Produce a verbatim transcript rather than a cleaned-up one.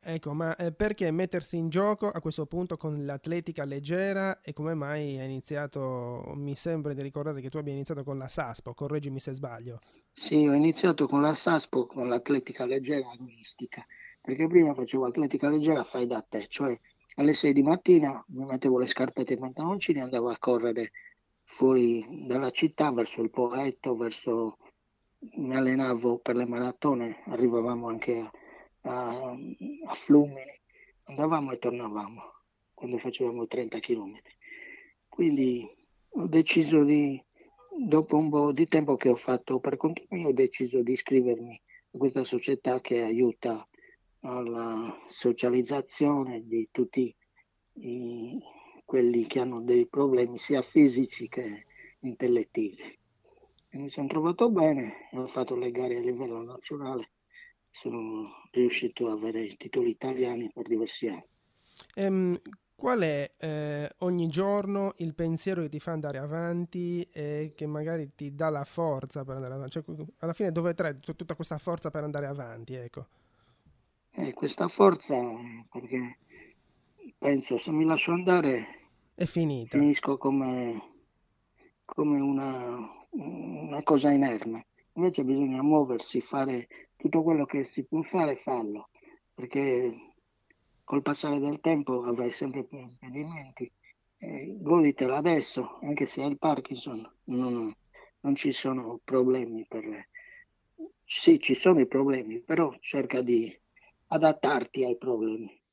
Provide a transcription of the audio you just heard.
Ecco, ma eh, perché mettersi in gioco a questo punto con l'atletica leggera e come mai hai iniziato? Mi sembra di ricordare che tu abbia iniziato con la Saspo, correggimi se sbaglio. Sì, ho iniziato con la Saspo, con l'atletica leggera agonistica, perché prima facevo atletica leggera fai da te, cioè alle sei di mattina mi mettevo le scarpette e i pantaloncini e andavo a correre fuori dalla città verso il Poetto, verso... mi allenavo per le maratone, arrivavamo anche a, a, a Flumini, andavamo e tornavamo quando facevamo trenta chilometri. Quindi ho deciso di, dopo un po' di tempo che ho fatto per conto mio, ho deciso di iscrivermi a questa società che aiuta alla socializzazione di tutti i- quelli che hanno dei problemi sia fisici che intellettivi. E mi sono trovato bene, ho fatto le gare a livello nazionale, sono riuscito ad avere i titoli italiani per diversi anni. Ehm, qual è eh, ogni giorno il pensiero che ti fa andare avanti e che magari ti dà la forza per andare avanti? Cioè, alla fine dove trae t- tutta questa forza per andare avanti, ecco. E questa forza, eh, perché penso se mi lascio andare È finita. finisco come, come una, una cosa inerme. Invece bisogna muoversi, fare tutto quello che si può fare, farlo, perché col passare del tempo avrai sempre più impedimenti. Eh, goditela adesso, anche se hai il Parkinson, non, non ci sono problemi per... Sì, ci sono i problemi, però cerca di adattarti ai problemi.